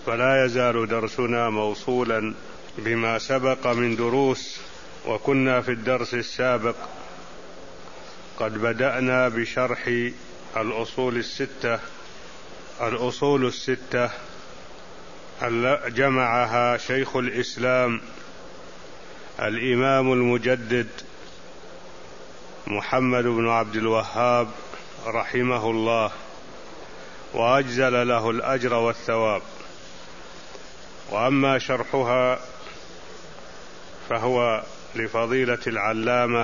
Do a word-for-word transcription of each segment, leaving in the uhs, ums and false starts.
فلا يزال درسنا موصولا بما سبق من دروس، وكنا في الدرس السابق قد بدأنا بشرح الأصول الستة الأصول الستة جمعها شيخ الإسلام الإمام المجدد محمد بن عبد الوهاب رحمه الله، وأجزل له الأجر والثواب. وأما شرحها فهو لفضيلة العلامة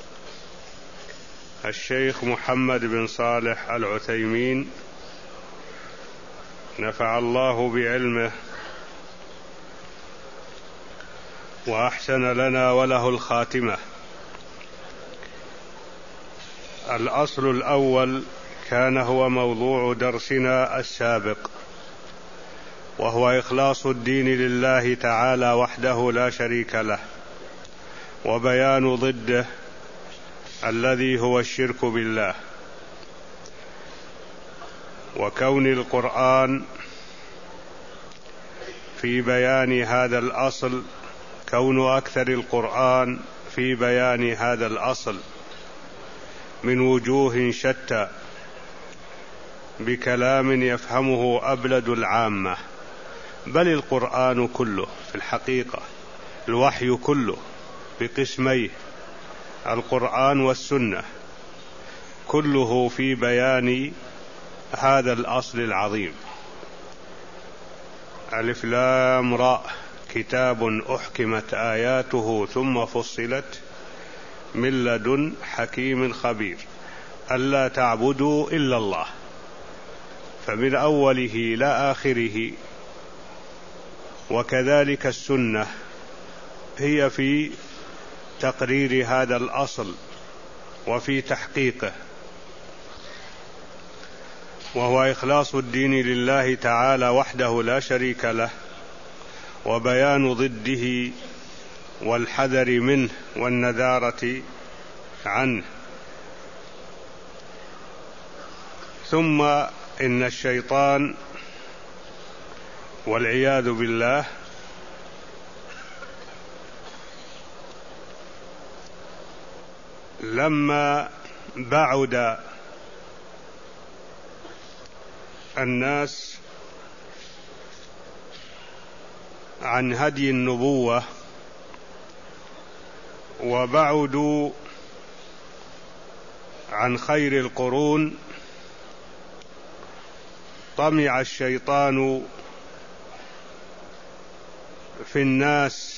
الشيخ محمد بن صالح العثيمين نفع الله بعلمه وأحسن لنا وله الخاتمة. الأصل الأول كان هو موضوع درسنا السابق، وهو إخلاص الدين لله تعالى وحده لا شريك له، وبيان ضده الذي هو الشرك بالله. وكون القرآن في بيان هذا الأصل كون أكثر القرآن في بيان هذا الأصل من وجوه شتى بكلام يفهمه أبلد العامة، بل القرآن كله في الحقيقة، الوحي كله بقسميه القرآن والسنة، كله في بيان هذا الأصل العظيم. ألف لام راء كتاب أحكمت آياته ثم فصلت من لدن حكيم خبير ألا تعبدوا إلا الله. فمن أوله إلى آخره. وكذلك السنة هي في تقرير هذا الأصل وفي تحقيقه، وهو إخلاص الدين لله تعالى وحده لا شريك له، وبيان ضده والحذر منه والنذارة عنه. ثم إن الشيطان والعياذ بالله لما بعد الناس عن هدي النبوة وبعدوا عن خير القرون، طمع الشيطان في الناس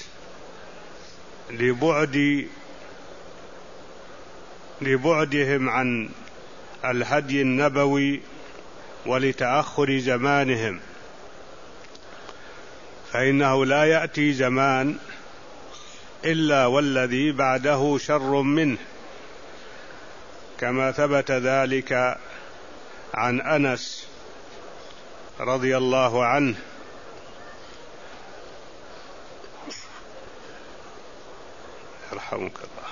لبعد لبعدهم عن الهدي النبوي ولتأخر زمانهم، فإنه لا يأتي زمان إلا والذي بعده شر منه، كما ثبت ذلك عن أنس رضي الله عنه يرحمك الله.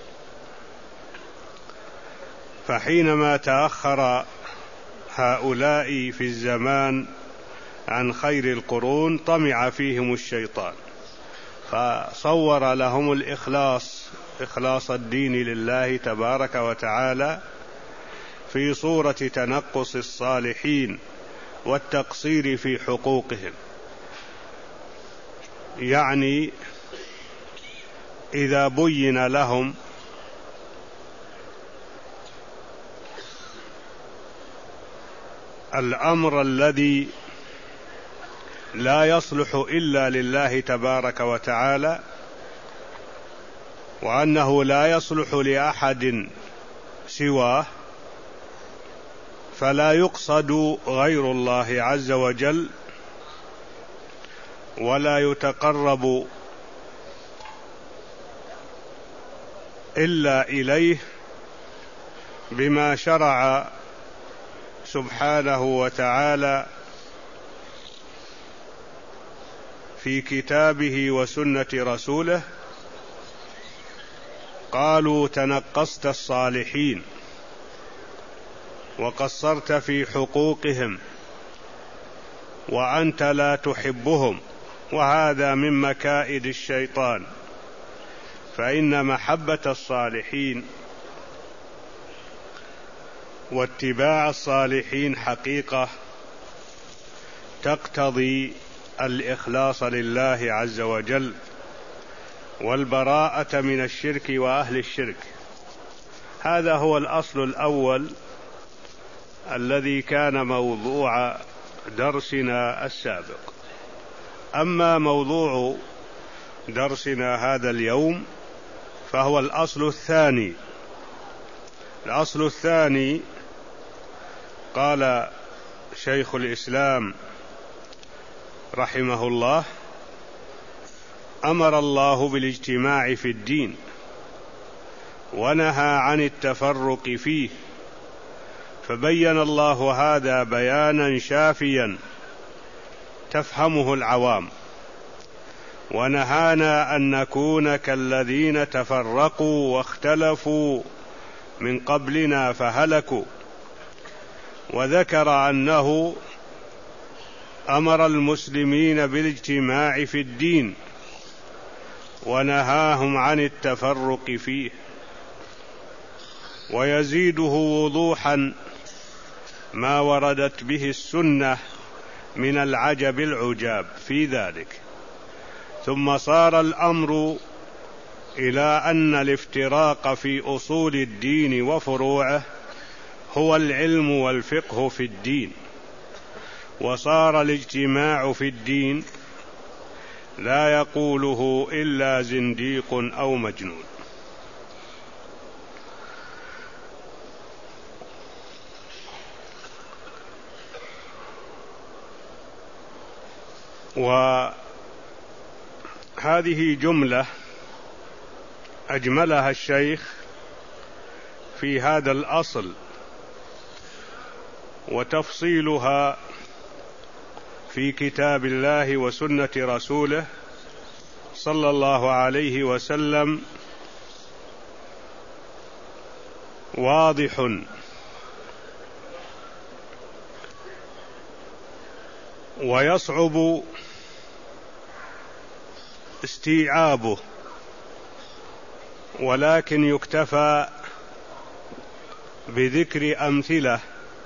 فحينما تأخر هؤلاء في الزمان عن خير القرون طمع فيهم الشيطان، فصور لهم الإخلاص إخلاص الدين لله تبارك وتعالى في صورة تنقص الصالحين والتقصير في حقوقهم. يعني إذا بين لهم الأمر الذي لا يصلح إلا لله تبارك وتعالى، وأنه لا يصلح لأحد سواه، فلا يقصد غير الله عز وجل، ولا يتقرب إلا إليه بما شرع سبحانه وتعالى في كتابه وسنة رسوله. قالوا تنقصت الصالحين وقصرت في حقوقهم وأنت لا تحبهم، وهذا من مكائد الشيطان. فإن محبة الصالحين واتباع الصالحين حقيقة تقتضي الإخلاص لله عز وجل والبراءة من الشرك وأهل الشرك. هذا هو الأصل الأول الذي كان موضوع درسنا السابق. أما موضوع درسنا هذا اليوم فهو الأصل الثاني. الأصل الثاني قال شيخ الإسلام رحمه الله: أمر الله بالاجتماع في الدين ونهى عن التفرق فيه، فبين الله هذا بيانا شافيا تفهمه العوام، ونهانا أن نكون كالذين تفرقوا واختلفوا من قبلنا فهلكوا، وذكر أنه أمر المسلمين بالاجتماع في الدين ونهاهم عن التفرق فيه. ويزيده وضوحا ما وردت به السنة من العجب العجاب في ذلك. ثم صار الأمر إلى أن الافتراق في أصول الدين وفروعه هو العلم والفقه في الدين، وصار الاجتماع في الدين لا يقوله إلا زنديق أو مجنون. وهذه جملة أجملها الشيخ في هذا الأصل، وتفصيلها في كتاب الله وسنة رسوله صلى الله عليه وسلم واضح، ويصعب استيعابه، ولكن يكتفى بذكر أمثلة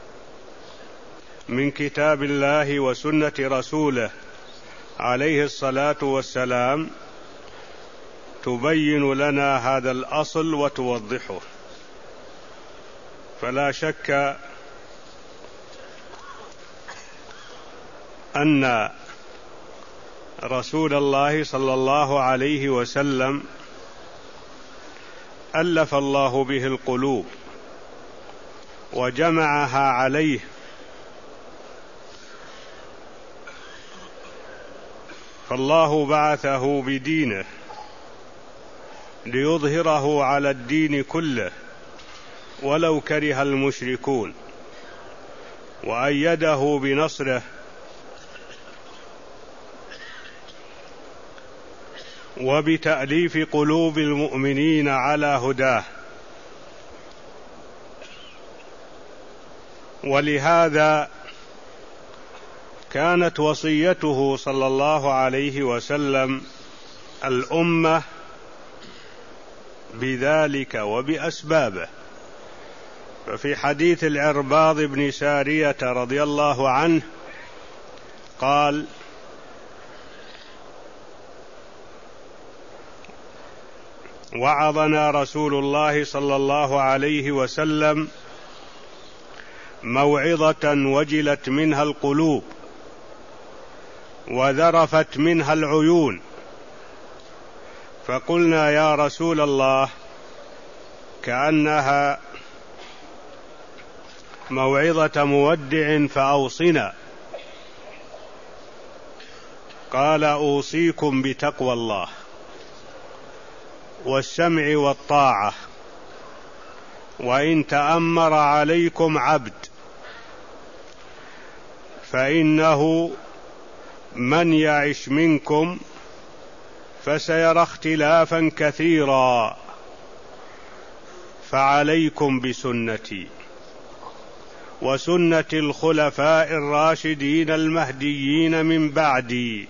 من كتاب الله وسنة رسوله عليه الصلاة والسلام تبين لنا هذا الأصل وتوضحه. فلا شك أن رسول الله صلى الله عليه وسلم ألف الله به القلوب وجمعها عليه، فالله بعثه بدينه ليظهره على الدين كله ولو كره المشركون، وأيده بنصره وبتأليف قلوب المؤمنين على هداه. ولهذا كانت وصيته صلى الله عليه وسلم الأمة بذلك وبأسبابه. ففي حديث العرباض بن سارية رضي الله عنه قال: وعظنا رسول الله صلى الله عليه وسلم موعظة وجلت منها القلوب وذرفت منها العيون، فقلنا يا رسول الله كأنها موعظة مودع فأوصنا. قال: أوصيكم بتقوى الله والسمع والطاعة، وإن تأمر عليكم عبد فإنه من يعش منكم فسيرى اختلافا كثيرا، فعليكم بسنتي وسنة الخلفاء الراشدين المهديين من بعدي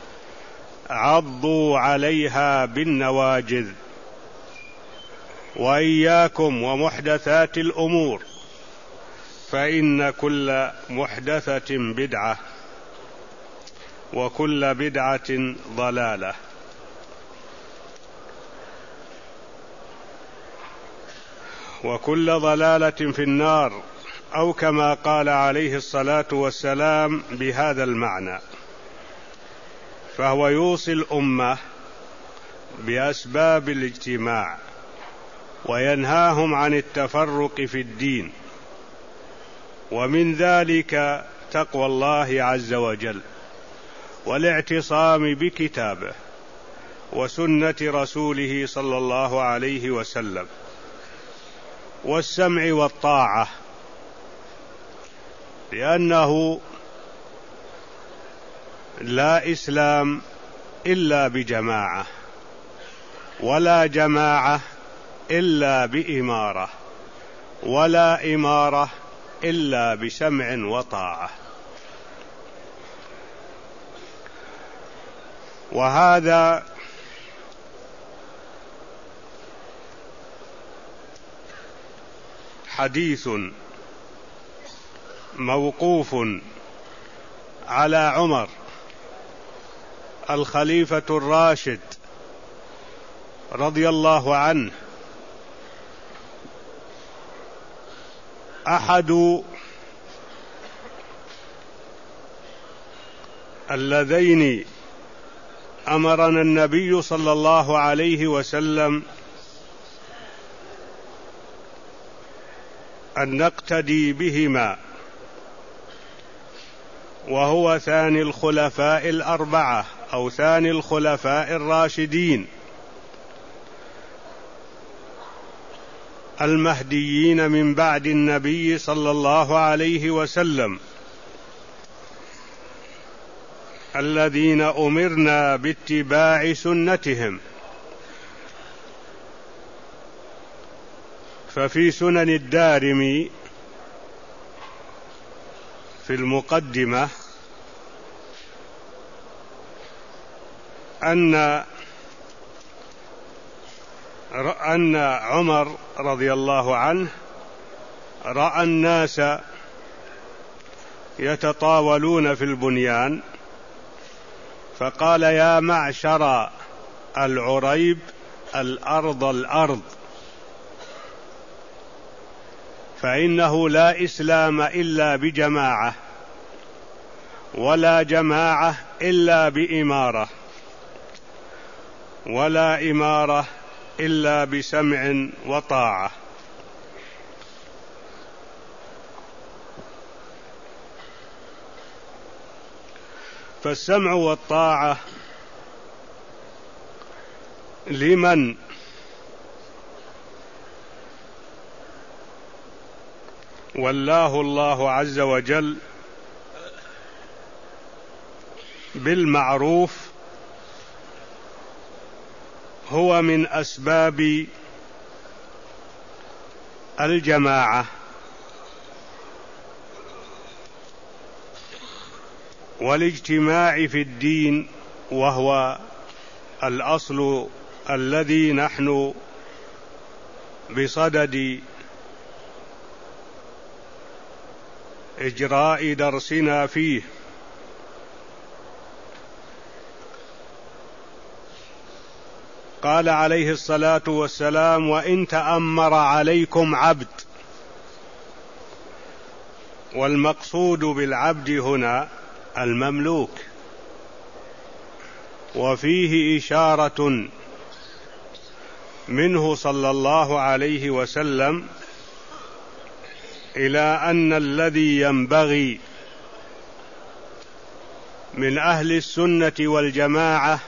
عضوا عليها بالنواجذ، وإياكم ومحدثات الأمور، فإن كل محدثة بدعة، وكل بدعة ضلالة. وكل ضلالة في النار، أو كما قال عليه الصلاة والسلام بهذا المعنى. فهو يوصي الأمة بأسباب الاجتماع، وينهاهم عن التفرق في الدين، ومن ذلك تقوى الله عز وجل، والاعتصام بكتابه وسنة رسوله صلى الله عليه وسلم، والسمع والطاعة، لأنه لا إسلام إلا بجماعة، ولا جماعة إلا بإمارة، ولا إمارة إلا بسمع وطاعة. وهذا حديث موقوف على عمر الخليفة الراشد رضي الله عنه، أحد اللذين أمرنا النبي صلى الله عليه وسلم أن نقتدي بهما، وهو ثاني الخلفاء الأربعة أو ثاني الخلفاء الراشدين المهديين من بعد النبي صلى الله عليه وسلم، الذين أمرنا باتباع سنتهم. ففي سنن الدارمي في المقدمة أن أن عمر رضي الله عنه رأى الناس يتطاولون في البنيان، فقال: يا معشر العريب، الأرض الأرض، فإنه لا إسلام إلا بجماعة، ولا جماعة إلا بإمارة، ولا إمارة إلا بسمع وطاعة. فالسمع والطاعة لمن ولاه الله عز وجل بالمعروف هو من أسباب الجماعة، والاجتماع في الدين، وهو الأصل الذي نحن بصدد إجراء درسنا فيه. قال عليه الصلاة والسلام: وإن تأمر عليكم عبد. والمقصود بالعبد هنا المملوك، وفيه إشارة منه صلى الله عليه وسلم إلى أن الذي ينبغي من أهل السنة والجماعة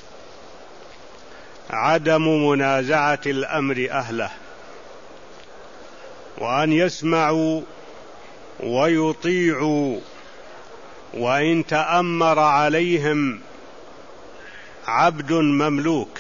عدم منازعة الأمر أهله، وأن يسمعوا ويطيعوا، وإن تأمر عليهم عبد مملوك.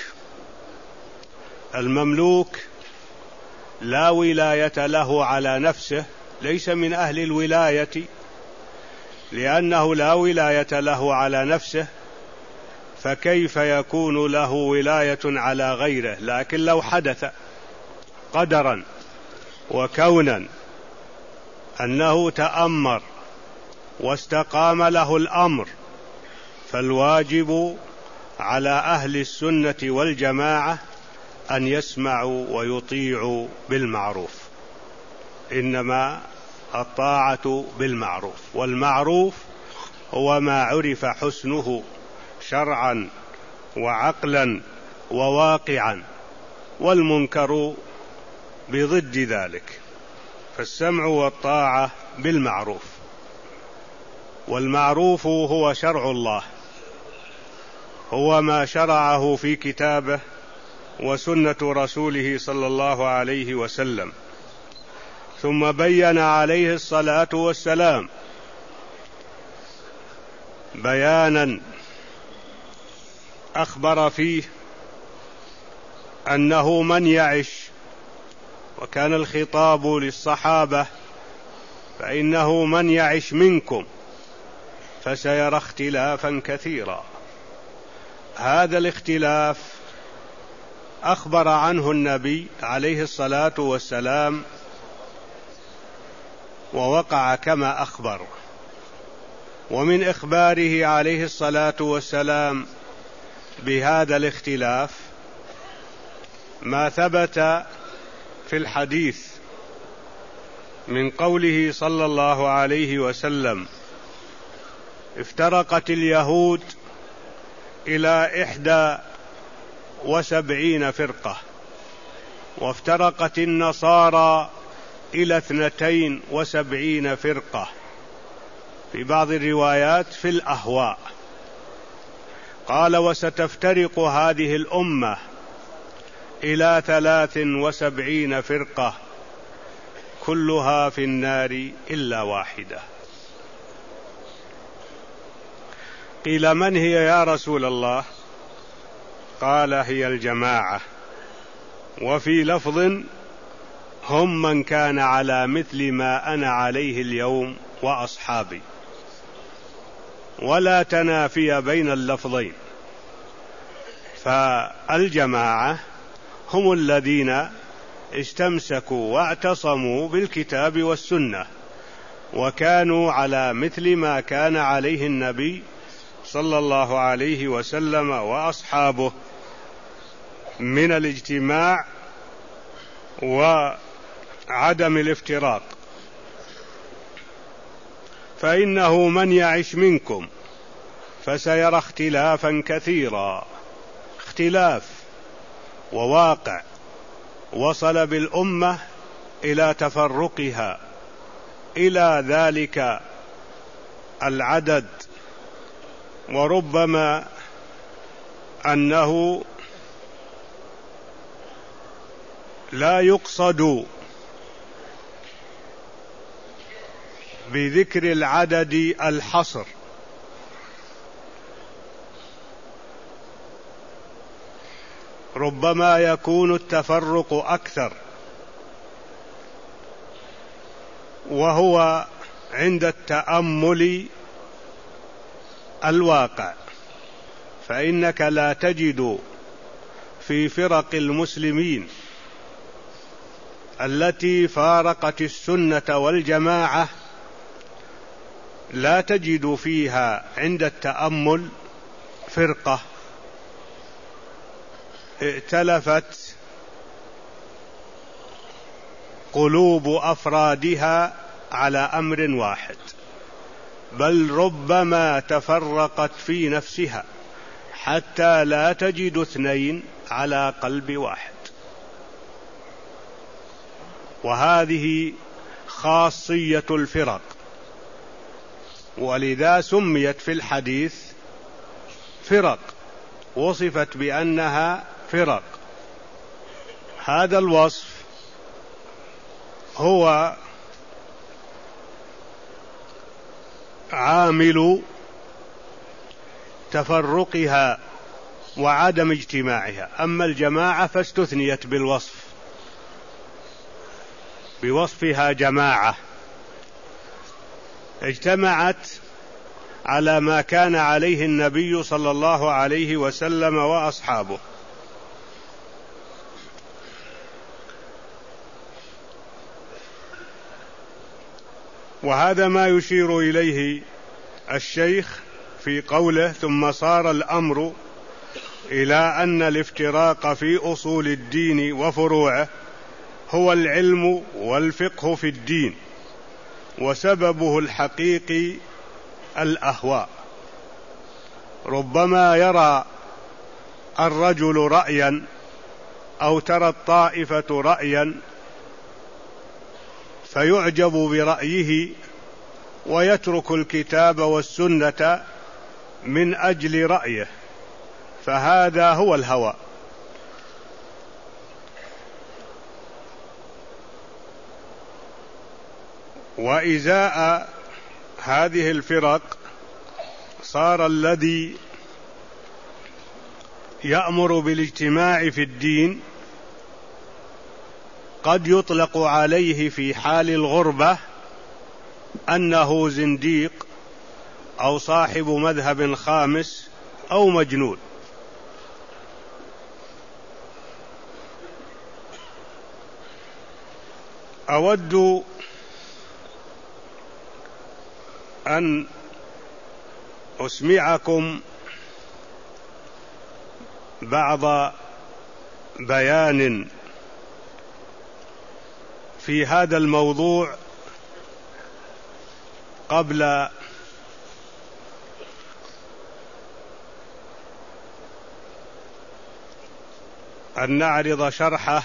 المملوك لا ولاية له على نفسه، ليس من أهل الولاية، لأنه لا ولاية له على نفسه، فكيف يكون له ولاية على غيره؟ لكن لو حدث قدرا وكونا أنه تأمر واستقام له الأمر، فالواجب على أهل السنة والجماعة أن يسمعوا ويطيعوا بالمعروف، إنما الطاعة بالمعروف، والمعروف هو ما عرف حسنه شرعا وعقلا وواقعا، والمنكر بضد ذلك. فالسمع والطاعة بالمعروف، والمعروف هو شرع الله، هو ما شرعه في كتابه وسنة رسوله صلى الله عليه وسلم، ثم بين عليه الصلاة والسلام بيانا أخبر فيه أنه من يعش، وكان الخطاب للصحابة، فإنه من يعش منكم فسيرى اختلافا كثيرا. هذا الاختلاف أخبر عنه النبي عليه الصلاة والسلام، ووقع كما أخبر. ومن إخباره عليه الصلاة والسلام بهذا الاختلاف ما ثبت في الحديث من قوله صلى الله عليه وسلم: افترقت اليهود إلى إحدى وسبعين فرقة، وافترقت النصارى إلى اثنتين وسبعين فرقة، في بعض الروايات في الأهواء. قال: وستفترق هذه الأمة إلى ثلاث وسبعين فرقة كلها في النار إلا واحدة. قيل: من هي يا رسول الله؟ قال: هي الجماعة. وفي لفظ: هم من كان على مثل ما أنا عليه اليوم وأصحابي. ولا تنافي بين اللفظين، فالجماعة هم الذين استمسكوا واعتصموا بالكتاب والسنة، وكانوا على مثل ما كان عليه النبي صلى الله عليه وسلم وأصحابه من الاجتماع وعدم الافتراق. فإنه من يعش منكم فسيرى اختلافا كثيرا، اختلاف وواقع وصل بالأمة إلى تفرقها إلى ذلك العدد، وربما أنه لا يقصد بذكر العدد الحصر، ربما يكون التفرق أكثر، وهو عند التأمل الواقع. فإنك لا تجد في فرق المسلمين التي فارقت السنة والجماعة، لا تجد فيها عند التأمل فرقة ائتلفت قلوب أفرادها على أمر واحد، بل ربما تفرقت في نفسها حتى لا تجد اثنين على قلب واحد. وهذه خاصية الفرق، ولذا سميت في الحديث فرق، وصفت بأنها فرق. هذا الوصف هو عامل تفرقها وعدم اجتماعها. أما الجماعة فاستثنيت بالوصف بوصفها جماعة، اجتمعت على ما كان عليه النبي صلى الله عليه وسلم وأصحابه. وهذا ما يشير إليه الشيخ في قوله: ثم صار الأمر إلى أن الافتراق في أصول الدين وفروعه هو العلم والفقه في الدين، وسببه الحقيقي الأهواء. ربما يرى الرجل رأيا أو ترى الطائفة رأيا فيعجب برأيه ويترك الكتاب والسنة من أجل رأيه، فهذا هو الهوى. وإزاء هذه الفرق صار الذي يأمر بالاجتماع في الدين قد يطلق عليه في حال الغربة أنه زنديق أو صاحب مذهب خامس أو مجنون. أود أن أسمعكم بعض بيان في هذا الموضوع قبل أن نعرض شرحه،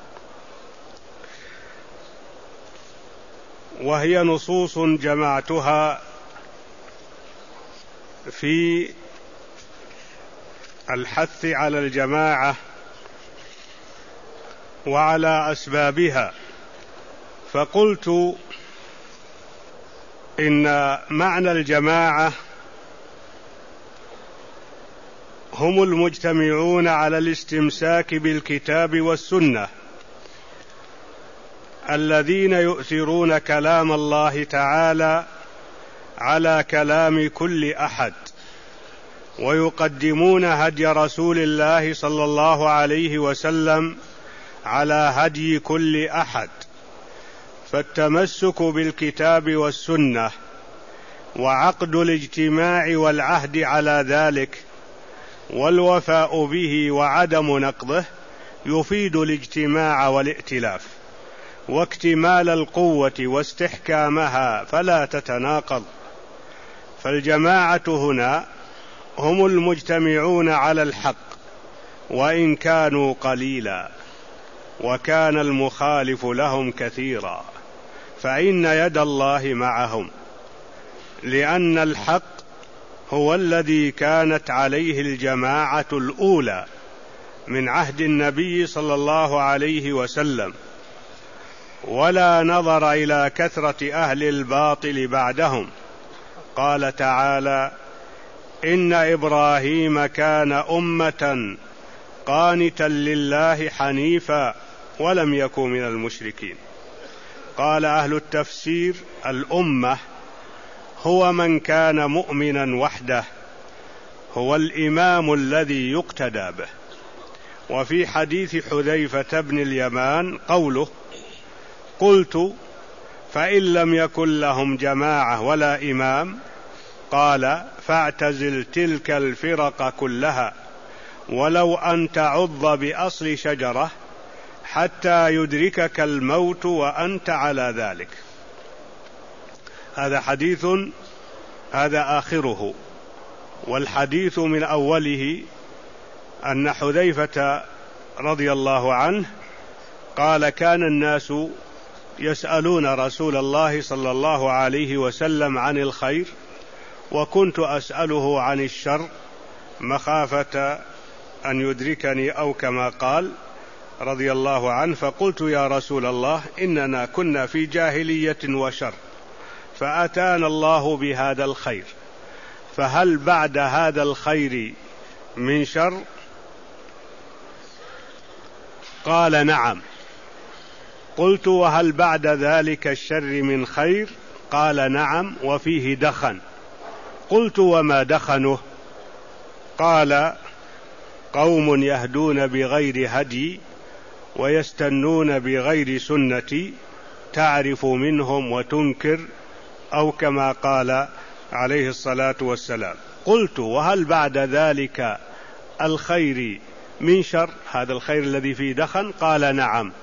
وهي نصوص جمعتها في الحث على الجماعة وعلى أسبابها. فقلت إن معنى الجماعة هم المجتمعون على الاستمساك بالكتاب والسنة، الذين يؤثرون كلام الله تعالى على كلام كل أحد، ويقدمون هدي رسول الله صلى الله عليه وسلم على هدي كل أحد. فالتمسك بالكتاب والسنة وعقد الاجتماع والعهد على ذلك والوفاء به وعدم نقضه يفيد الاجتماع والائتلاف واكتمال القوة واستحكامها فلا تتناقض. فالجماعة هنا هم المجتمعون على الحق وإن كانوا قليلا، وكان المخالف لهم كثيرا، فإن يد الله معهم، لأن الحق هو الذي كانت عليه الجماعة الأولى من عهد النبي صلى الله عليه وسلم، ولا نظر إلى كثرة أهل الباطل بعدهم. قال تعالى: إن إبراهيم كان أمة قانتا لله حنيفا ولم يكن من المشركين. قال أهل التفسير: الأمة هو من كان مؤمنا وحده، هو الإمام الذي يقتدى به. وفي حديث حذيفة بن اليمان قوله: قلت: فإن لم يكن لهم جماعة ولا إمام؟ قال: فاعتزل تلك الفرق كلها، ولو أن تعض بأصل شجرة حتى يدركك الموت وأنت على ذلك. هذا حديث، هذا آخره. والحديث من أوله أن حذيفة رضي الله عنه قال: كان الناس يسألون رسول الله صلى الله عليه وسلم عن الخير، وكنت أسأله عن الشر مخافة أن يدركني، أو كما قال رضي الله عنه. فقلت: يا رسول الله، إننا كنا في جاهلية وشر، فأتانا الله بهذا الخير، فهل بعد هذا الخير من شر؟ قال: نعم. قلت: وهل بعد ذلك الشر من خير؟ قال نعم وفيه دخن. قلت وما دخنه؟ قال قوم يهدون بغير هدي ويستنون بغير سنتي تعرف منهم وتنكر، أو كما قال عليه الصلاة والسلام. قلت وهل بعد ذلك الخير من شر، هذا الخير الذي فيه دخن؟ قال نعم،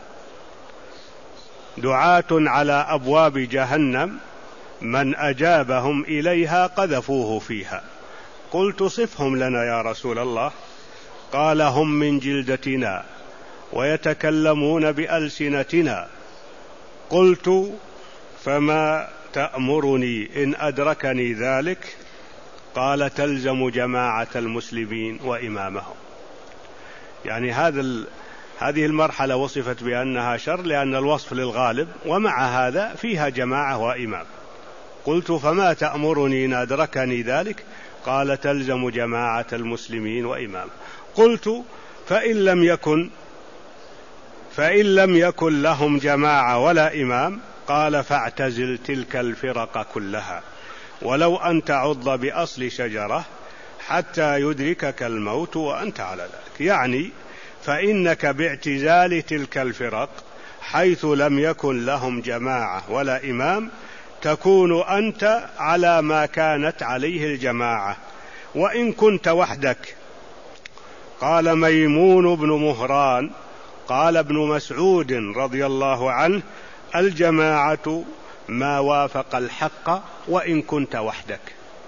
دعاة على أبواب جهنم من أجابهم إليها قذفوه فيها. قلت صفهم لنا يا رسول الله. قال هم من جلدتنا ويتكلمون بألسنتنا. قلت فما تأمرني إن أدركني ذلك؟ قال تلزم جماعة المسلمين وإمامهم. يعني هذا هذه المرحلة وصفت بأنها شر لأن الوصف للغالب، ومع هذا فيها جماعة وإمام. قلت فما تأمرني إن أدركني ذلك؟ قال تلزم جماعة المسلمين وإمام. قلت فإن لم يكن فإن لم يكن لهم جماعة ولا إمام؟ قال فاعتزل تلك الفرق كلها ولو أن تعض بأصل شجرة حتى يدركك الموت وأنت على ذلك. يعني فإنك باعتزال تلك الفرق حيث لم يكن لهم جماعة ولا إمام تكون أنت على ما كانت عليه الجماعة وإن كنت وحدك. قال ميمون بن مهران قال ابن مسعود رضي الله عنه الجماعة ما وافق الحق وإن كنت وحدك.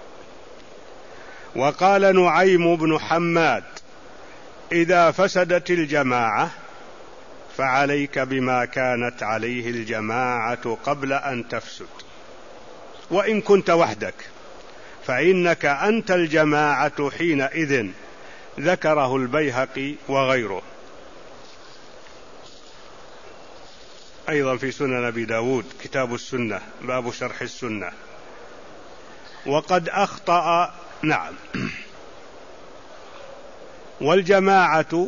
وقال نعيم بن حماد إذا فسدت الجماعة فعليك بما كانت عليه الجماعة قبل أن تفسد وإن كنت وحدك فإنك أنت الجماعة حينئذ. ذكره البيهقي وغيره. أيضا في سنن أبي داود كتاب السنة باب شرح السنة. وقد أخطأ نعم. والجماعة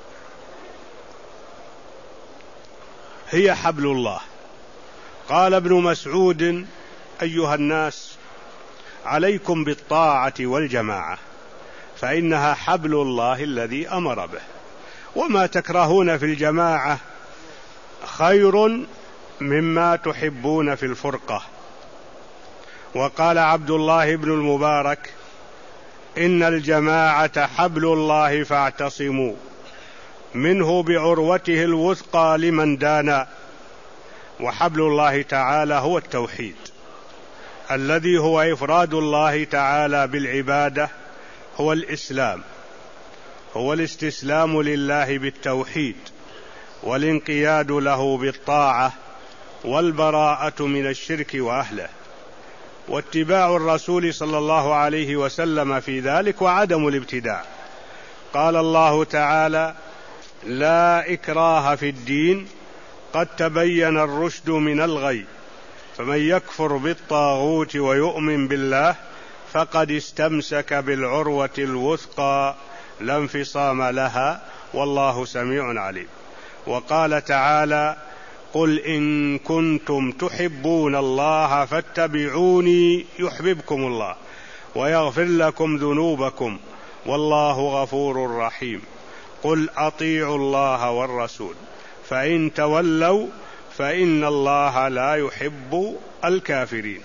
هي حبل الله. قال ابن مسعود أيها الناس عليكم بالطاعة والجماعة فإنها حبل الله الذي أمر به، وما تكرهون في الجماعة خير مما تحبون في الفرقة. وقال عبد الله بن المبارك إن الجماعة حبل الله فاعتصموا منه بعروته الوثقى لمن دانا. وحبل الله تعالى هو التوحيد الذي هو إفراد الله تعالى بالعبادة، هو الإسلام، هو الاستسلام لله بالتوحيد والانقياد له بالطاعة والبراءة من الشرك وأهله، واتباع الرسول صلى الله عليه وسلم في ذلك وعدم الابتداع. قال الله تعالى لا إكراه في الدين قد تبين الرشد من الغي فمن يكفر بالطاغوت ويؤمن بالله فقد استمسك بالعروة الوثقى لا انفصام لها والله سميع عليم. وقال تعالى قل إن كنتم تحبون الله فاتبعوني يحببكم الله ويغفر لكم ذنوبكم والله غفور رحيم. قل أطيعوا الله والرسول فإن تولوا فإن الله لا يحب الكافرين.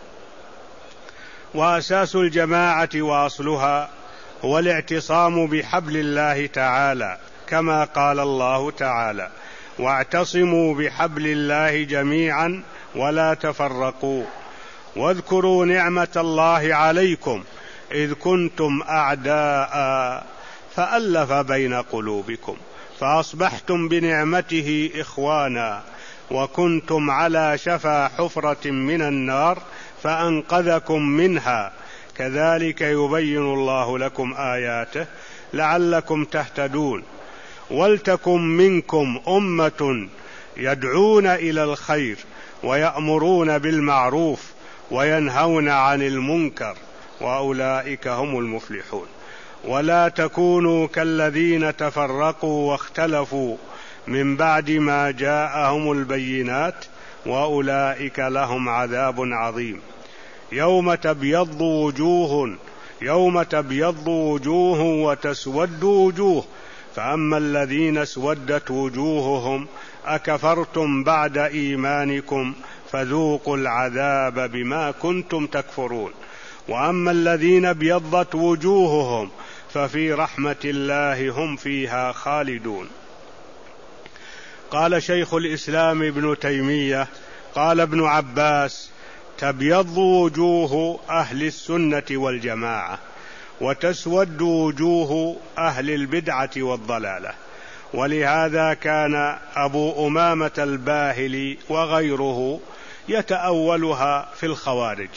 وأساس الجماعة وأصلها هو الاعتصام بحبل الله تعالى كما قال الله تعالى واعتصموا بحبل الله جميعا ولا تفرقوا واذكروا نعمة الله عليكم إذ كنتم أعداء فألف بين قلوبكم فأصبحتم بنعمته إخوانا وكنتم على شفا حفرة من النار فأنقذكم منها كذلك يبين الله لكم آياته لعلكم تهتدون. ولتكن منكم أمة يدعون إلى الخير ويأمرون بالمعروف وينهون عن المنكر وأولئك هم المفلحون. ولا تكونوا كالذين تفرقوا واختلفوا من بعد ما جاءهم البينات وأولئك لهم عذاب عظيم. يوم تبيض وجوه يوم تبيض وجوه وتسود وجوه، فأما الذين اسودت وجوههم أكفرتم بعد إيمانكم فذوقوا العذاب بما كنتم تكفرون، وأما الذين ابيضت وجوههم ففي رحمة الله هم فيها خالدون. قال شيخ الإسلام ابن تيمية قال ابن عباس: تبيض وجوه أهل السنة والجماعة، وتسود وجوه أهل البدعة والضلالة. ولهذا كان أبو أمامة الباهلي وغيره يتأولها في الخوارج.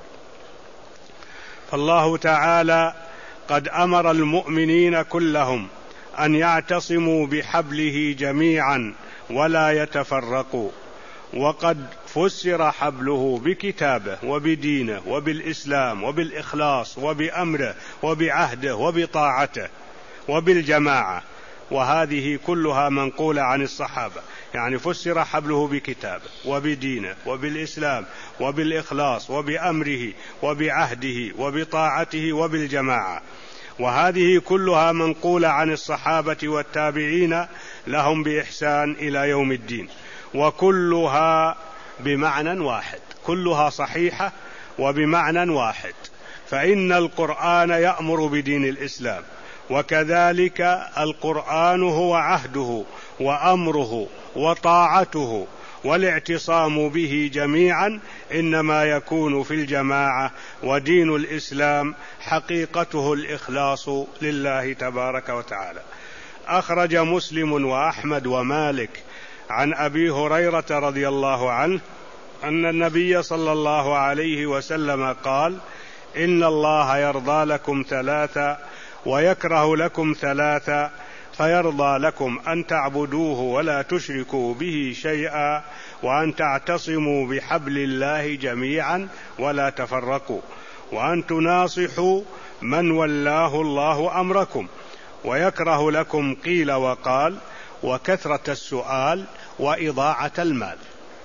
فالله تعالى قد أمر المؤمنين كلهم أن يعتصموا بحبله جميعا ولا يتفرقوا، وقد فسر حبله بكتابه وبدينه وبالإسلام وبالإخلاص وبأمره وبعهده وبطاعته وبالجماعة، وهذه كلها منقولة عن الصحابة. يعني فسر حبله بكتابه وبدينه وبالإسلام وبالإخلاص وبأمره وبعهده وبطاعته وبالجماعة، وهذه كلها منقولة عن الصحابة والتابعين لهم بإحسان إلى يوم الدين، وكلها بمعنى واحد، كلها صحيحة وبمعنى واحد. فإن القرآن يأمر بدين الإسلام، وكذلك القرآن هو عهده وأمره وطاعته، والاعتصام به جميعا إنما يكون في الجماعة. ودين الإسلام حقيقته الإخلاص لله تبارك وتعالى. أخرج مسلم وأحمد ومالك عن أبي هريرة رضي الله عنه أن النبي صلى الله عليه وسلم قال: إن الله يرضى لكم ثلاثة ويكره لكم ثلاثة، فيرضى لكم أن تعبدوه ولا تشركوا به شيئا، وأن تعتصموا بحبل الله جميعا ولا تفرقوا، وأن تناصحوا من ولاه الله أمركم. ويكره لكم قيل وقال، وكثرة السؤال، وإضاعة المال.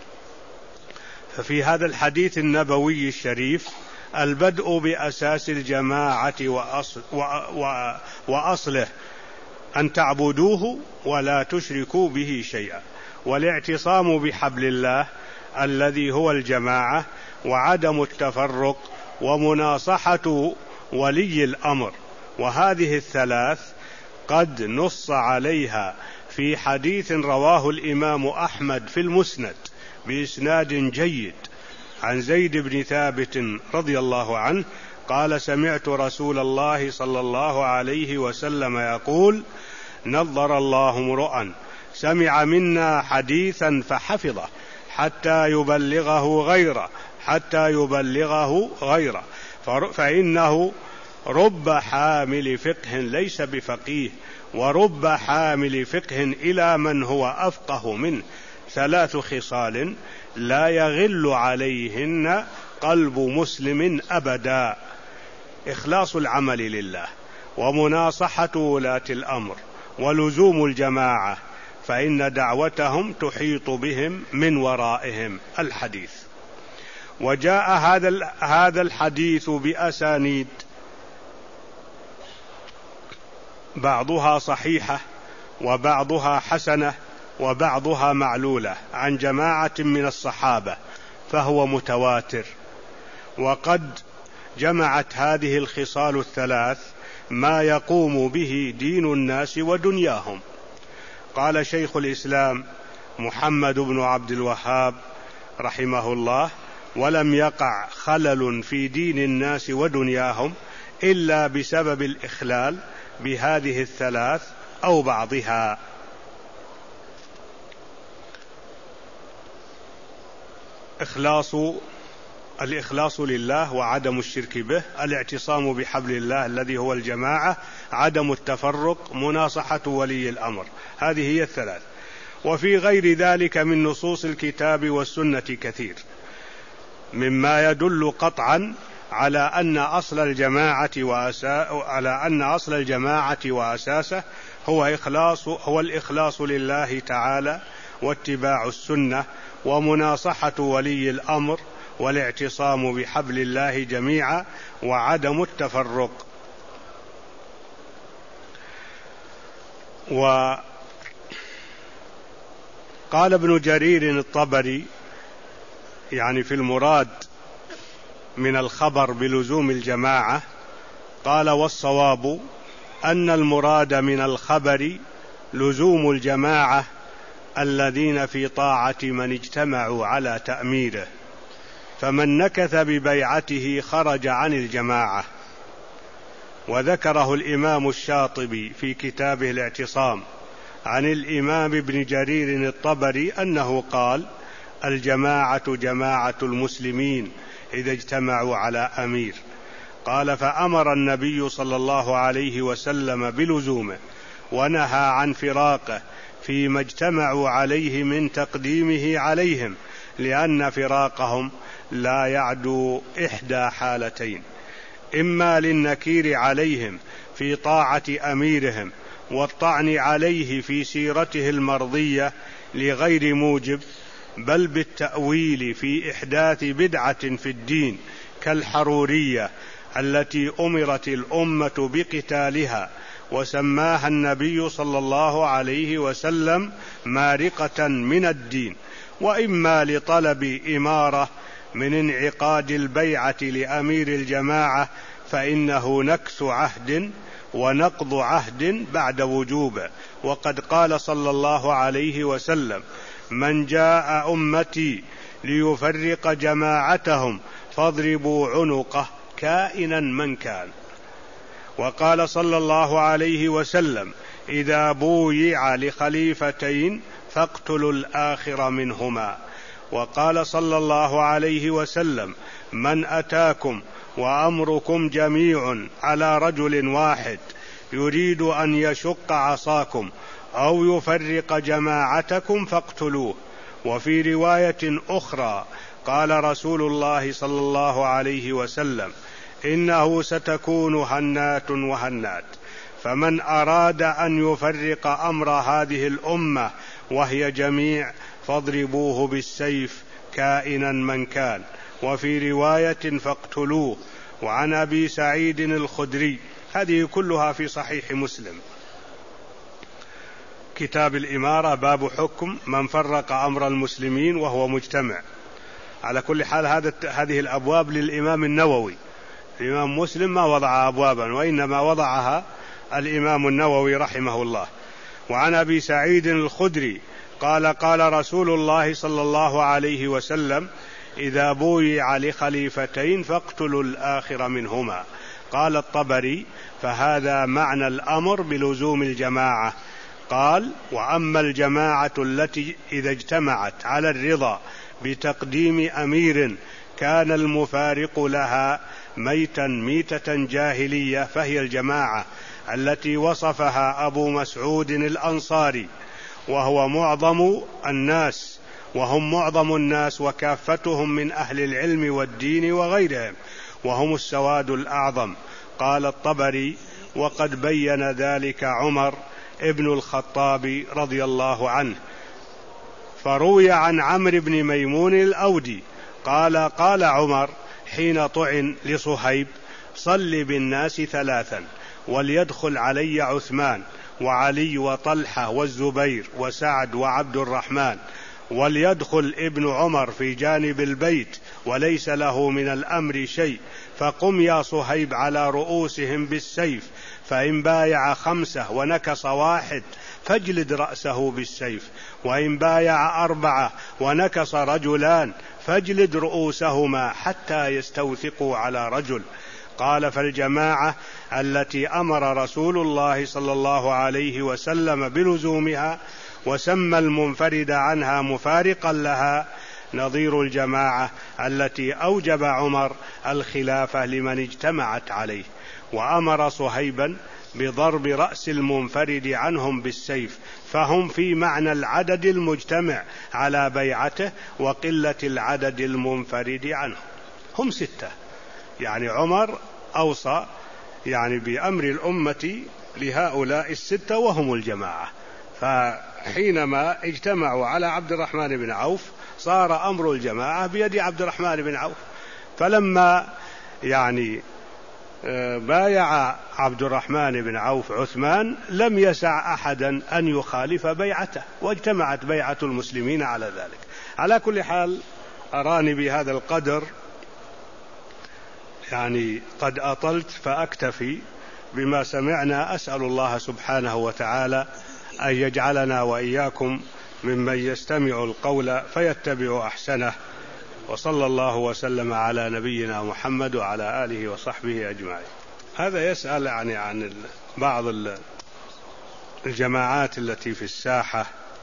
ففي هذا الحديث النبوي الشريف البدء بأساس الجماعة وأصل وأصله أن تعبدوه ولا تشركوا به شيئا، والاعتصام بحبل الله الذي هو الجماعة، وعدم التفرق، ومناصحة ولي الأمر. وهذه الثلاث قد نص عليها في حديث رواه الإمام أحمد في المسند بإسناد جيد عن زيد بن ثابت رضي الله عنه قال: سمعت رسول الله صلى الله عليه وسلم يقول: نظر الله امرؤا سمع منا حديثا فحفظه حتى يبلغه غيره حتى يبلغه غيره فإنه رب حامل فقه ليس بفقيه، ورب حامل فقه إلى من هو أفقه منه، ثلاث خصال لا يغل عليهن قلب مسلم أبدا: إخلاص العمل لله، ومناصحة ولاة الأمر، ولزوم الجماعة، فإن دعوتهم تحيط بهم من ورائهم. الحديث. وجاء هذا هذا الحديث بأسانيد بعضها صحيحة وبعضها حسنة وبعضها معلولة عن جماعة من الصحابة، فهو متواتر. وقد جمعت هذه الخصال الثلاث ما يقوم به دين الناس ودنياهم. قال شيخ الإسلام محمد بن عبد الوهاب رحمه الله: ولم يقع خلل في دين الناس ودنياهم إلا بسبب الإخلال بهذه الثلاث أو بعضها. إخلاص الإخلاص لله وعدم الشرك به، الاعتصام بحبل الله الذي هو الجماعة، عدم التفرق، مناصحة ولي الأمر. هذه هي الثلاث. وفي غير ذلك من نصوص الكتاب والسنة كثير مما يدل قطعا على أن أصل الجماعة وأسا... على أن أصل الجماعة وأساسه هو إخلاص هو الإخلاص لله تعالى، واتباع السنة ومناصحة ولي الأمر والاعتصام بحبل الله جميعا وعدم التفرق. وقال ابن جرير الطبري يعني في المراد من الخبر بلزوم الجماعة، قال: والصواب أن المراد من الخبر لزوم الجماعة الذين في طاعة من اجتمعوا على تأميره، فمن نكث ببيعته خرج عن الجماعة. وذكره الإمام الشاطبي في كتابه الاعتصام عن الإمام ابن جرير الطبري أنه قال: الجماعة جماعة المسلمين إذا اجتمعوا على أمير. قال: فأمر النبي صلى الله عليه وسلم بلزومه ونهى عن فراقه فيما اجتمعوا عليه من تقديمه عليهم، لأن فراقهم لا يعدو إحدى حالتين: إما للنكير عليهم في طاعة أميرهم والطعن عليه في سيرته المرضية لغير موجب، بل بالتأويل في إحداث بدعة في الدين كالحرورية التي أمرت الأمة بقتالها وسماها النبي صلى الله عليه وسلم مارقة من الدين، وإما لطلب إمارة من انعقاد البيعة لأمير الجماعة، فإنه نكث عهد ونقض عهد بعد وجوبه. وقد قال صلى الله عليه وسلم: من جاء أمتي ليفرق جماعتهم فاضربوا عنقه كائنا من كان. وقال صلى الله عليه وسلم: إذا بويع لخليفتين فاقتلوا الآخر منهما. وقال صلى الله عليه وسلم: من أتاكم وأمركم جميع على رجل واحد يريد أن يشق عصاكم أو يفرق جماعتكم فاقتلوه. وفي رواية أخرى قال رسول الله صلى الله عليه وسلم: إنه ستكون هنات وهنات، فمن أراد أن يفرق أمر هذه الأمة وهي جميع فاضربوه بالسيف كائنا من كان. وفي رواية فاقتلوه. وعن أبي سعيد الخدري. هذه كلها في صحيح مسلم، كتاب الإمارة، باب حكم من فرق أمر المسلمين وهو مجتمع. على كل حال هذه الأبواب للإمام النووي، الإمام مسلم ما وضع أبوابا، وإنما وضعها الإمام النووي رحمه الله. وعن أبي سعيد الخدري قال: قال رسول الله صلى الله عليه وسلم: إذا بويع لخليفتين فاقتلوا الآخر منهما. قال الطبري: فهذا معنى الأمر بلزوم الجماعة. قال: وأما الجماعة التي إذا اجتمعت على الرضا بتقديم أمير كان المفارق لها ميتا ميتة جاهلية، فهي الجماعة التي وصفها أبو مسعود الأنصاري، وهو معظم الناس وهم معظم الناس وكافتهم من أهل العلم والدين وغيرهم، وهم السواد الأعظم. قال الطبري: وقد بين ذلك عمر ابن الخطاب رضي الله عنه. فروي عن عمرو بن ميمون الأودي قال: قال عمر حين طعن لصهيب: صل بالناس ثلاثا، وليدخل علي عثمان وعلي وطلحة والزبير وسعد وعبد الرحمن، وليدخل ابن عمر في جانب البيت وليس له من الأمر شيء، فقم يا صهيب على رؤوسهم بالسيف، فإن بايع خمسة ونكص واحد فاجلد رأسه بالسيف، وإن بايع أربعة ونكص رجلان فاجلد رؤوسهما حتى يستوثقوا على رجل. قال: فالجماعة التي أمر رسول الله صلى الله عليه وسلم بلزومها وسمى المنفرد عنها مفارقا لها نظير الجماعة التي أوجب عمر الخلافة لمن اجتمعت عليه، وأمر صهيبا بضرب رأس المنفرد عنهم بالسيف، فهم في معنى العدد المجتمع على بيعته وقلة العدد المنفرد عنه. هم ستة، يعني عمر أوصى يعني بأمر الأمة لهؤلاء الستة وهم الجماعة. ف حينما اجتمعوا على عبد الرحمن بن عوف صار أمر الجماعة بيد عبد الرحمن بن عوف. فلما يعني بايع عبد الرحمن بن عوف عثمان لم يسع أحدا أن يخالف بيعته، واجتمعت بيعة المسلمين على ذلك. على كل حال أراني بهذا القدر يعني قد أطلت، فأكتفي بما سمعنا. أسأل الله سبحانه وتعالى أن يجعلنا وإياكم ممن يستمع القول فيتبع أحسنه، وصلى الله وسلم على نبينا محمد وعلى آله وصحبه أجمعين. هذا يسأل يعني عن بعض الجماعات التي في الساحة،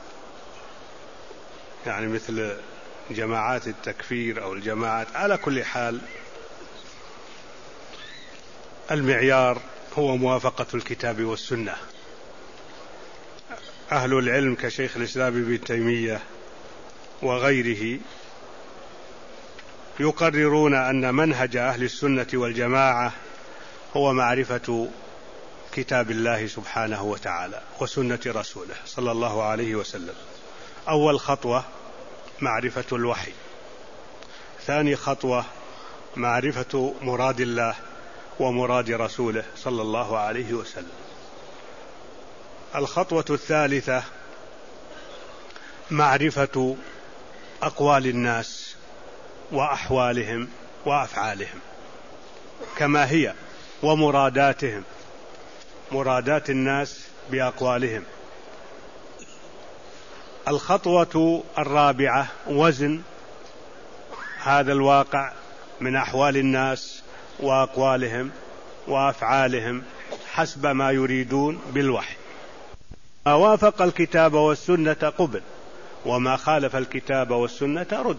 يعني مثل جماعات التكفير أو الجماعات. على كل حال المعيار هو موافقة الكتاب والسنة. أهل العلم كشيخ الإسلام ابن تيمية وغيره يقررون أن منهج أهل السنة والجماعة هو معرفة كتاب الله سبحانه وتعالى وسنة رسوله صلى الله عليه وسلم. أول خطوة معرفة الوحي، ثاني خطوة معرفة مراد الله ومراد رسوله صلى الله عليه وسلم. الخطوة الثالثة معرفة أقوال الناس وأحوالهم وأفعالهم كما هي، ومراداتهم، مرادات الناس بأقوالهم. الخطوة الرابعة وزن هذا الواقع من أحوال الناس وأقوالهم وأفعالهم حسب ما يريدون بالوحي. ما وافق الكتاب والسنة قبل، وما خالف الكتاب والسنة رد.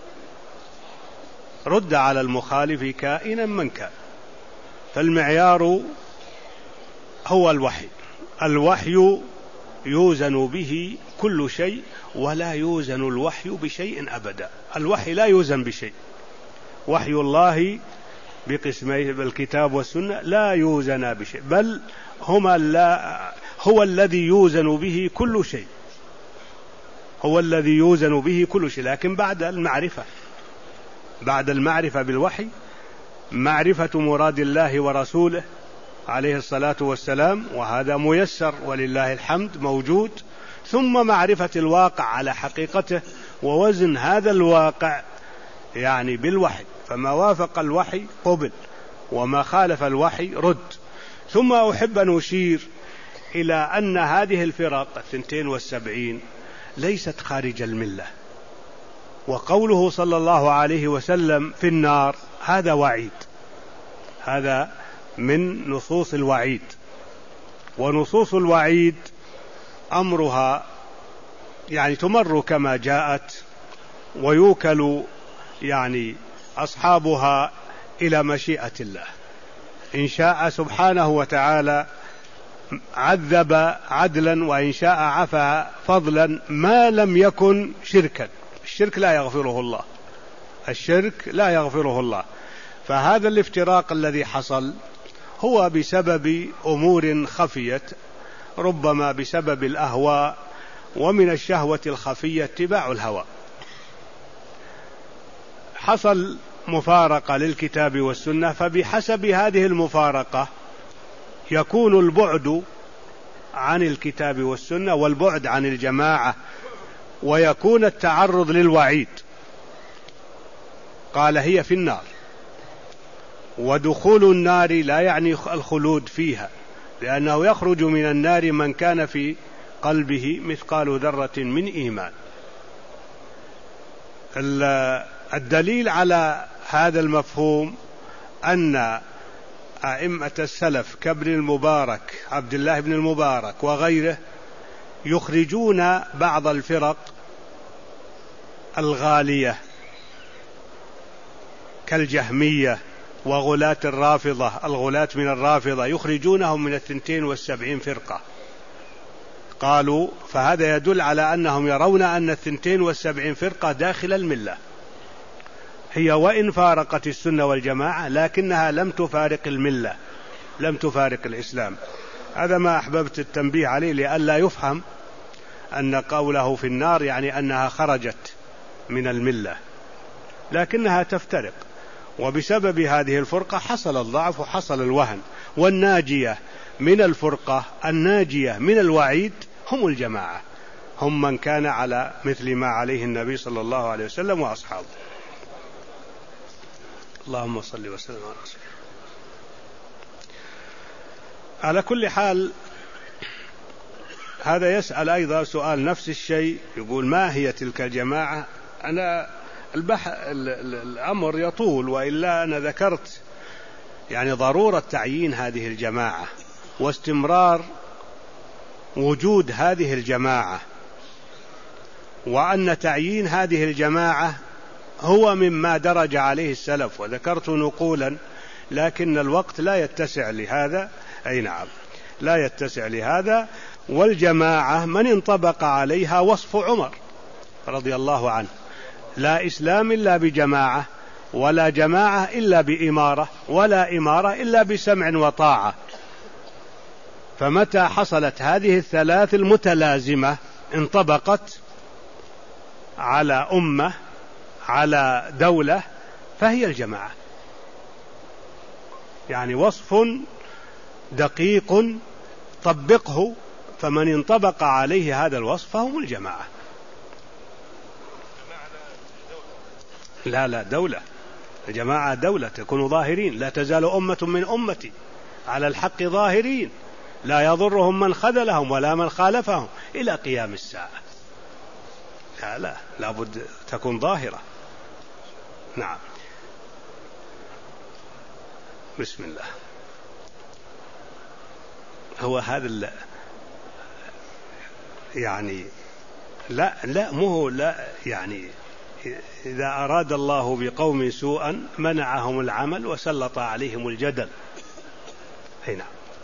رد على المخالف كائنا من كان. فالمعيار هو الوحي. الوحي يوزن به كل شيء، ولا يوزن الوحي بشيء أبدا. الوحي لا يوزن بشيء. وحي الله بقسميه بالكتاب والسنة لا يوزن بشيء، بل هما لا هو الذي يوزن به كل شيء، هو الذي يوزن به كل شيء. لكن بعد المعرفة، بعد المعرفة بالوحي، معرفة مراد الله ورسوله عليه الصلاة والسلام، وهذا ميسر ولله الحمد موجود. ثم معرفة الواقع على حقيقته ووزن هذا الواقع يعني بالوحي. فما وافق الوحي قبل، وما خالف الوحي رد. ثم أحب أن أشير إلى أن هذه الفرق الثنتين والسبعين ليست خارج الملة. وقوله صلى الله عليه وسلم في النار هذا وعيد، هذا من نصوص الوعيد. ونصوص الوعيد أمرها يعني تمر كما جاءت، ويوكل يعني أصحابها إلى مشيئة الله. إن شاء سبحانه وتعالى عذب عدلا، وإن شاء عفى فضلا، ما لم يكن شركا. الشرك لا يغفره الله، الشرك لا يغفره الله. فهذا الافتراق الذي حصل هو بسبب أمور خفية، ربما بسبب الأهواء، ومن الشهوة الخفية اتباع الهوى. حصل مفارقة للكتاب والسنة، فبحسب هذه المفارقة يكون البعد عن الكتاب والسنة والبعد عن الجماعة، ويكون التعرض للوعيد. قال هي في النار، ودخول النار لا يعني الخلود فيها، لأنه يخرج من النار من كان في قلبه مثقال ذرة من إيمان. الدليل على هذا المفهوم أن أئمة السلف كابن المبارك، عبد الله بن المبارك وغيره، يخرجون بعض الفرق الغالية كالجهمية وغلاة الرافضة، الغلاة من الرافضة يخرجونهم من الثنتين والسبعين فرقة. قالوا فهذا يدل على أنهم يرون أن الثنتين والسبعين فرقة داخل الملة، هي وإن فارقت السنة والجماعة لكنها لم تفارق الملة، لم تفارق الإسلام. هذا ما أحببت التنبيه عليه لئلا يفهم أن قوله في النار يعني أنها خرجت من الملة، لكنها تفترق، وبسبب هذه الفرقة حصل الضعف وحصل الوهن. والناجية من الفرقة، الناجية من الوعيد هم الجماعة، هم من كان على مثل ما عليه النبي صلى الله عليه وسلم وأصحابه. اللهم صل وسلم على رسول الله. على كل حال، هذا يسأل أيضا سؤال نفس الشيء، يقول ما هي تلك الجماعة؟ أنا البحث الأمر يطول، وإلا أنا ذكرت يعني ضرورة تعيين هذه الجماعة واستمرار وجود هذه الجماعة، وأن تعيين هذه الجماعة هو مما درج عليه السلف، وذكرت نقولا، لكن الوقت لا يتسع لهذا. أي نعم، لا يتسع لهذا. والجماعة من انطبق عليها وصف عمر رضي الله عنه: لا إسلام إلا بجماعة، ولا جماعة إلا بإمارة، ولا إمارة إلا بسمع وطاعة. فمتى حصلت هذه الثلاث المتلازمة انطبقت على أمة، على دولة، فهي الجماعة. يعني وصف دقيق طبقه، فمن انطبق عليه هذا الوصف فهم الجماعة. لا لا دولة، الجماعة دولة، تكون ظاهرين. لا تزال أمة من أمتي على الحق ظاهرين، لا يضرهم من خذلهم ولا من خالفهم إلى قيام الساعة. لا لا لابد تكون ظاهرة. نعم. بسم الله. هو هذا يعني لا لا مو لا يعني إذا أراد الله بقوم سوءا منعهم العمل وسلط عليهم الجدل. هنا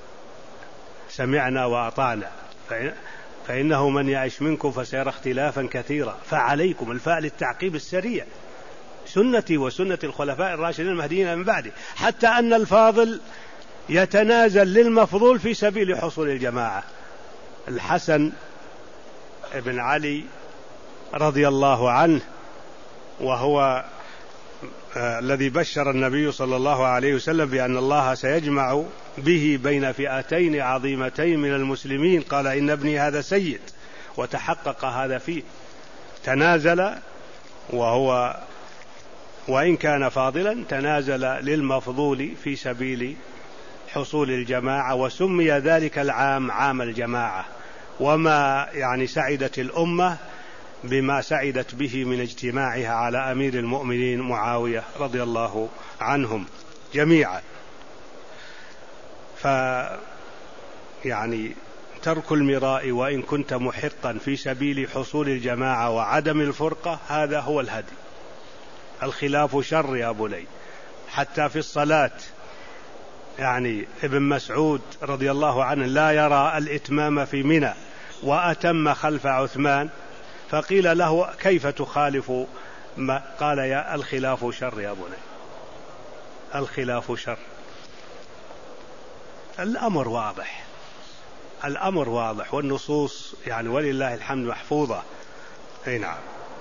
سمعنا وأطعنا، فإنه من يعش منكم فسيرى اختلافا كثيرا، فعليكم الفاء للتعقيب السريع، سنتي وسنة الخلفاء الراشدين المهديين من بعدي، حتى أن الفاضل يتنازل للمفضول في سبيل حصول الجماعة. الحسن بن علي رضي الله عنه، وهو آه الذي بشر النبي صلى الله عليه وسلم بأن الله سيجمع به بين فئتين عظيمتين من المسلمين، قال إن ابني هذا سيد، وتحقق هذا فيه. تنازل، وهو وإن كان فاضلا تنازل للمفضول في سبيل حصول الجماعة، وسمي ذلك العام عام الجماعة. وما يعني سعدت الأمة بما سعدت به من اجتماعها على أمير المؤمنين معاوية رضي الله عنهم جميعا. ف يعني ترك المراء وإن كنت محقا في سبيل حصول الجماعة وعدم الفرقة، هذا هو الهدي. الخلاف شر يا بني، حتى في الصلاة. يعني ابن مسعود رضي الله عنه لا يرى الإتمام في منى، وأتم خلف عثمان، فقيل له كيف تخالف؟ ما قال يا الخلاف شر يا بني، الخلاف شر. الأمر واضح، الأمر واضح، والنصوص يعني ولله الحمد محفوظة. أي نعم.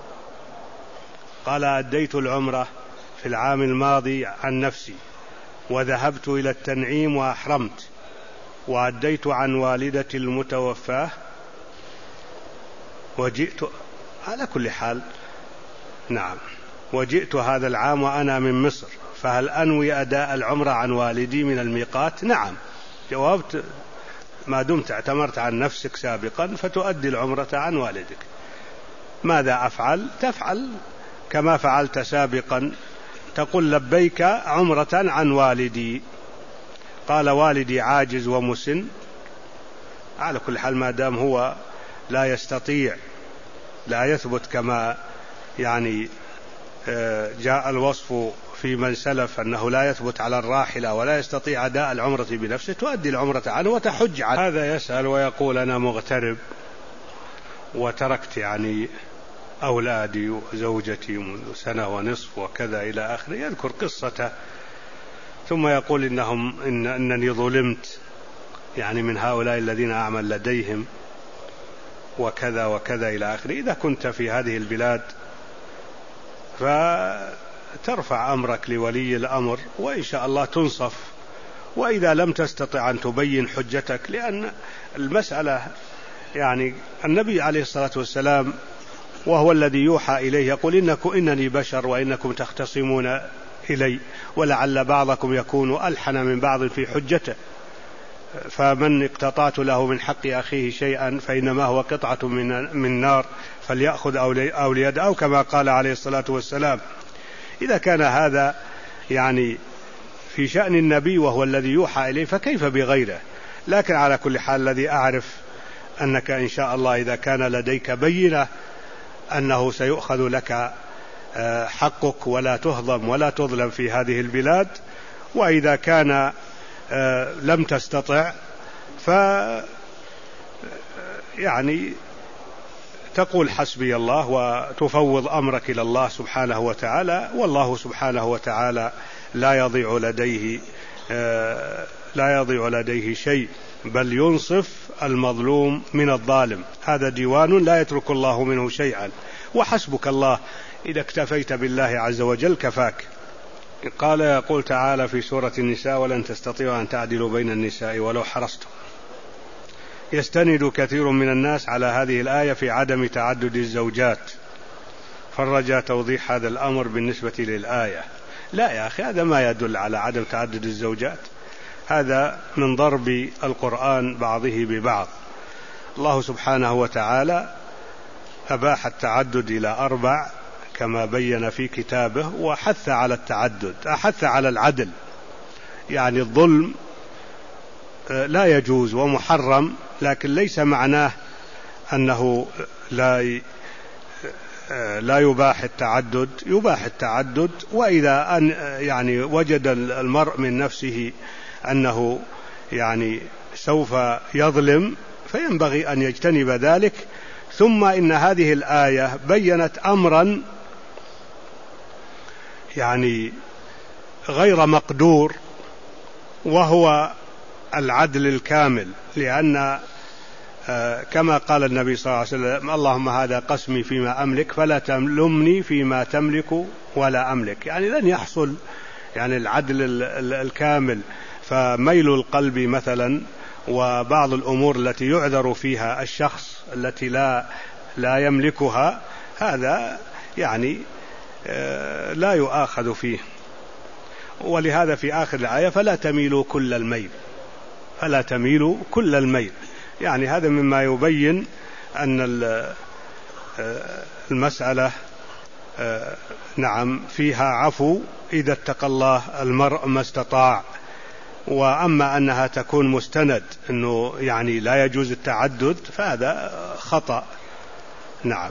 قال أديت العمرة في العام الماضي عن نفسي، وذهبت إلى التنعيم وأحرمت، وأديت عن والدتي المتوفاة، وجئت على كل حال. نعم. وجئت هذا العام وأنا من مصر، فهل أنوي أداء العمرة عن والدي من الميقات؟ نعم. جوابت ما دمت اعتمرت عن نفسك سابقا فتؤدي العمرة عن والدك. ماذا أفعل؟ تفعل كما فعلت سابقا، تقول لبيك عمرة عن والدي. قال والدي عاجز ومسن. على كل حال ما دام هو لا يستطيع، لا يثبت كما يعني جاء الوصف في من سلف أنه لا يثبت على الراحلة ولا يستطيع أداء العمرة بنفسه، تؤدي العمرة عنه وتحج عنه. هذا يسأل ويقول أنا مغترب وتركت يعني أولادي وزوجتي منذ سنة ونصف وكذا إلى آخره، يذكر قصته، ثم يقول إنهم إن أنني ظلمت يعني من هؤلاء الذين أعمل لديهم، وكذا وكذا إلى آخره. إذا كنت في هذه البلاد فترفع أمرك لولي الأمر وإن شاء الله تنصف، وإذا لم تستطع أن تبين حجتك، لأن المسألة يعني النبي عليه الصلاة والسلام وهو الذي يوحى إليه يقول إنكم إنني بشر وإنكم تختصمون إلي ولعل بعضكم يكون ألحن من بعض في حجته، فمن اقتطعت له من حق أخيه شيئا فإنما هو قطعة من, من نار فليأخذ أو ليد، أو كما قال عليه الصلاة والسلام. إذا كان هذا يعني في شأن النبي وهو الذي يوحى إليه فكيف بغيره؟ لكن على كل حال الذي أعرف أنك إن شاء الله إذا كان لديك بينة أنه سيؤخذ لك حقك ولا تهضم ولا تظلم في هذه البلاد، وإذا كان لم تستطع ف يعني تقول حسبي الله وتفوض أمرك إلى الله سبحانه وتعالى، والله سبحانه وتعالى لا يضيع لديه لا يضيع لديه شيء، بل ينصف المظلوم من الظالم. هذا ديوان لا يترك الله منه شيئا، وحسبك الله إذا اكتفيت بالله عز وجل كفاك. قال يقول تعالى في سورة النساء: ولن تستطيعوا أن تعدلوا بين النساء ولو حرصتم. يستند كثير من الناس على هذه الآية في عدم تعدد الزوجات، فرجى توضيح هذا الأمر بالنسبة للآية. لا يا أخي، هذا ما يدل على عدم تعدد الزوجات، هذا من ضرب القرآن بعضه ببعض. الله سبحانه وتعالى أباح التعدد إلى أربع كما بين في كتابه، وحث على التعدد، أحث على العدل. يعني الظلم لا يجوز ومحرم، لكن ليس معناه أنه لا لا يباح التعدد، يباح التعدد. وإذا أن يعني وجد المرء من نفسه أنه يعني سوف يظلم فينبغي أن يجتنب ذلك. ثم إن هذه الآية بيّنت أمرا يعني غير مقدور، وهو العدل الكامل، لأن كما قال النبي صلى الله عليه وسلم: اللهم هذا قسمي فيما أملك فلا تلمني فيما تملك ولا أملك. يعني لن يحصل يعني العدل الكامل، فميل القلب مثلا وبعض الأمور التي يعذر فيها الشخص التي لا لا يملكها، هذا يعني لا يؤاخذ فيه. ولهذا في آخر الآية: فلا تميلوا كل الميل، فلا تميلوا كل الميل. يعني هذا مما يبين أن المسألة نعم فيها عفو إذا اتقى الله المرء ما استطاع. وأما أنها تكون مستند أنه يعني لا يجوز التعدد فهذا خطأ. نعم،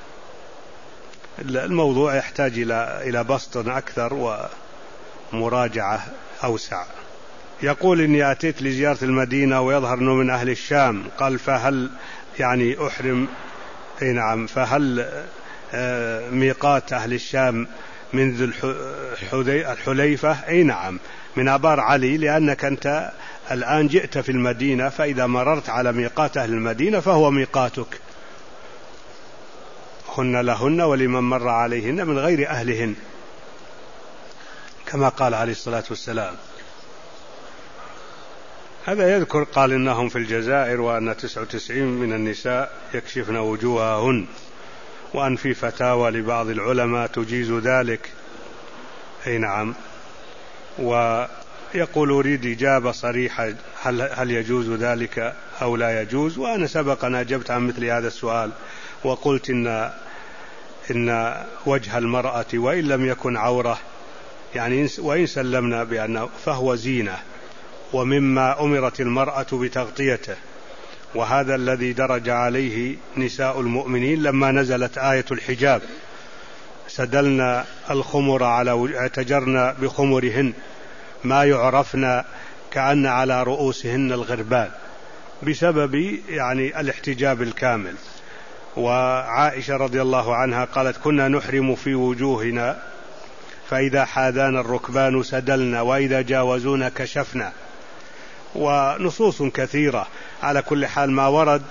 الموضوع يحتاج إلى إلى بسط أكثر ومراجعة أوسع. يقول: إني أتيت لزيارة المدينة ويظهر أنه من أهل الشام. قال: فهل يعني أحرم؟ أي نعم. فهل ميقات أهل الشام من ذي الحليفة؟ أي نعم، من آبار علي، لأنك أنت الآن جئت في المدينة، فإذا مررت على ميقات أهل المدينة فهو ميقاتك. هن لهن ولمن مر عليهن من غير أهلهن، كما قال عليه الصلاة والسلام. هذا يذكر قال إنهم في الجزائر، وأن تسعة وتسعين من النساء يكشفن وجوههن، وأن في فتاوى لبعض العلماء تجيز ذلك. أي نعم. ويقول: أريد إجابة صريحة، هل, هل يجوز ذلك أو لا يجوز؟ وأنا سبقا أجبت عن مثل هذا السؤال وقلت إن, إن وجه المرأة وإن لم يكن عورة، يعني وإن سلمنا بأنه فهو زينة، ومما أمرت المرأة بتغطيته، وهذا الذي درج عليه نساء المؤمنين لما نزلت آية الحجاب: سدلنا الخمر على اعتجرنا بخمرهن ما يعرفن كأن على رؤوسهن الغربان، بسبب يعني الاحتجاب الكامل. وعائشة رضي الله عنها قالت: كنا نحرم في وجوهنا فإذا حاذانا الركبان سدلنا وإذا جاوزونا كشفنا. ونصوص كثيرة. على كل حال ما ورد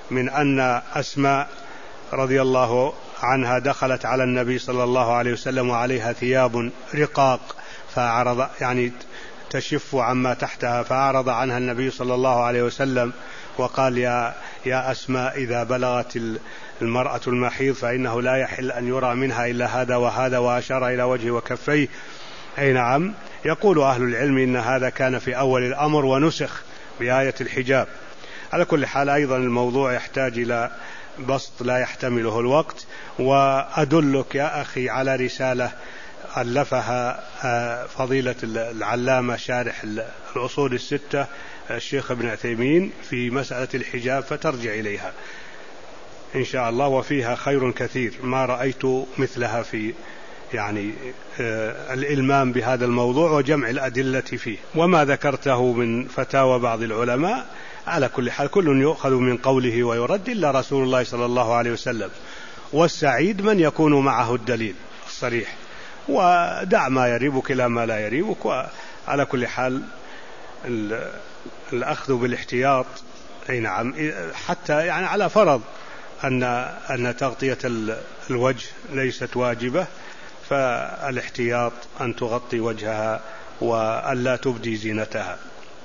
من أن أسماء رضي الله عنها دخلت على النبي صلى الله عليه وسلم وعليها ثياب رقاق فأعرض يعني تشف عما تحتها، فأعرض عنها النبي صلى الله عليه وسلم وقال يا, يا أسماء إذا بلغت المرأة المحيض فإنه لا يحل أن يرى منها إلا هذا وهذا، وأشار إلى وجهه وكفيه. أي نعم. يقول أهل العلم إن هذا كان في أول الأمر ونسخ بآية الحجاب. على كل حال أيضا الموضوع يحتاج إلى بسط لا يحتمله الوقت، وأدلك يا أخي على رسالة ألفها فضيلة العلامة شارح الأصول الستة الشيخ ابن عثيمين في مسألة الحجاب، فترجع إليها إن شاء الله، وفيها خير كثير ما رأيت مثلها في يعني الإلمام بهذا الموضوع وجمع الأدلة فيه. وما ذكرته من فتاوى بعض العلماء على كل حال كل يؤخذ من قوله ويرد إلا رسول الله صلى الله عليه وسلم، والسعيد من يكون معه الدليل الصريح، ودع ما يريبك إلى ما لا يريبك. وعلى كل حال الأخذ بالاحتياط. أي نعم. حتى يعني على فرض أن أن تغطية الوجه ليست واجبة، فالاحتياط أن تغطي وجهها وألا تبدي زينتها.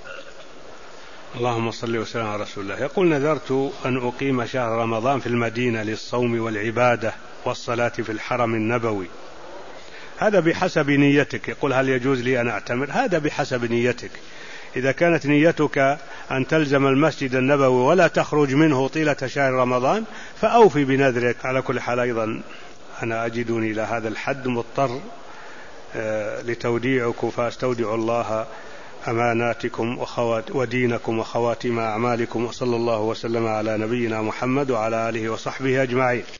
اللهم صل وسلم على رسول الله. يقول نذرت أن أقيم شهر رمضان في المدينة للصوم والعبادة والصلاة في الحرم النبوي، هذا بحسب نيتك. يقول هل يجوز لي أن أعتمر؟ هذا بحسب نيتك. إذا كانت نيتك أن تلزم المسجد النبوي ولا تخرج منه طيلة شهر رمضان فأوفي بنذرك. على كل حال أيضا أنا أجدني إلى هذا الحد مضطر لتوديعكم، فأستودع الله أماناتكم ودينكم وخواتم أعمالكم، وصلى الله وسلم على نبينا محمد وعلى آله وصحبه أجمعين.